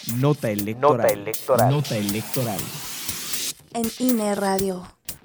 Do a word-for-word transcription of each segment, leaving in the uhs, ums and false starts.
Nota electoral. Nota electoral. Nota electoral. En I N E Radio.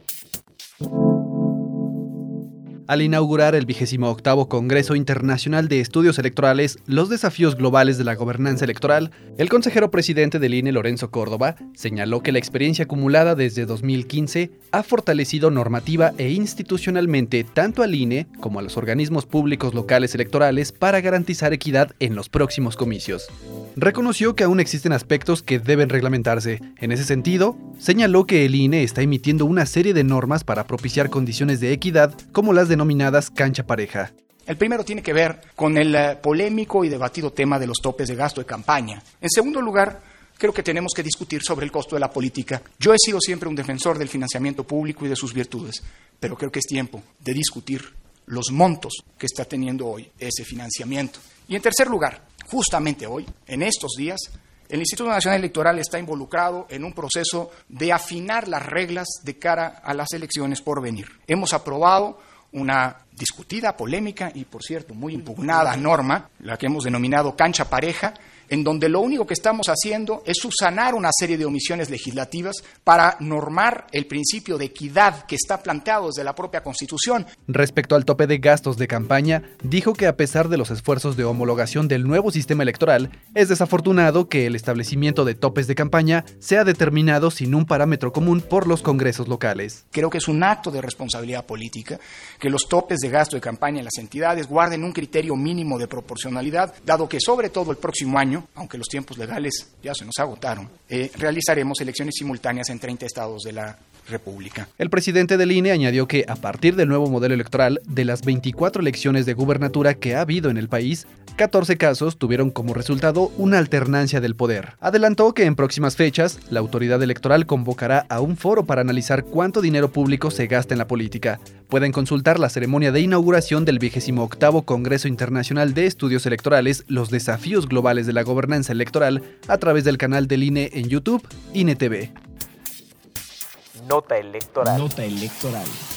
Al inaugurar el vigésimo octavo Congreso Internacional de Estudios Electorales, los desafíos globales de la gobernanza electoral, el consejero presidente del I N E, Lorenzo Córdoba, señaló que la experiencia acumulada desde dos mil quince ha fortalecido normativa e institucionalmente tanto al I N E como a los organismos públicos locales electorales para garantizar equidad en los próximos comicios. Reconoció que aún existen aspectos que deben reglamentarse. En ese sentido, señaló que el I N E está emitiendo una serie de normas para propiciar condiciones de equidad como las denominadas cancha pareja. El primero tiene que ver con el uh, polémico y debatido tema de los topes de gasto de campaña. En segundo lugar, creo que tenemos que discutir sobre el costo de la política. Yo he sido siempre un defensor del financiamiento público y de sus virtudes, pero creo que es tiempo de discutir los montos que está teniendo hoy ese financiamiento. Y en tercer lugar, justamente hoy, en estos días, el Instituto Nacional Electoral está involucrado en un proceso de afinar las reglas de cara a las elecciones por venir. Hemos aprobado una discutida, polémica y, por cierto, muy impugnada norma, la que hemos denominado cancha pareja, en donde lo único que estamos haciendo es subsanar una serie de omisiones legislativas para normar el principio de equidad que está planteado desde la propia Constitución. Respecto al tope de gastos de campaña, dijo que a pesar de los esfuerzos de homologación del nuevo sistema electoral, es desafortunado que el establecimiento de topes de campaña sea determinado sin un parámetro común por los congresos locales. Creo que es un acto de responsabilidad política que los topes de gasto de campaña en las entidades guarden un criterio mínimo de proporcionalidad, dado que sobre todo el próximo año, aunque los tiempos legales ya se nos agotaron, eh, realizaremos elecciones simultáneas en treinta estados de la República. El presidente del I N E añadió que, a partir del nuevo modelo electoral, de las veinticuatro elecciones de gubernatura que ha habido en el país, catorce casos tuvieron como resultado una alternancia del poder. Adelantó que en próximas fechas, la autoridad electoral convocará a un foro para analizar cuánto dinero público se gasta en la política. Pueden consultar la ceremonia de inauguración del vigésimo octavo Congreso Internacional de Estudios Electorales, los desafíos globales de la gobernanza electoral, a través del canal del I N E en YouTube, I N E T V. Nota electoral. Nota electoral.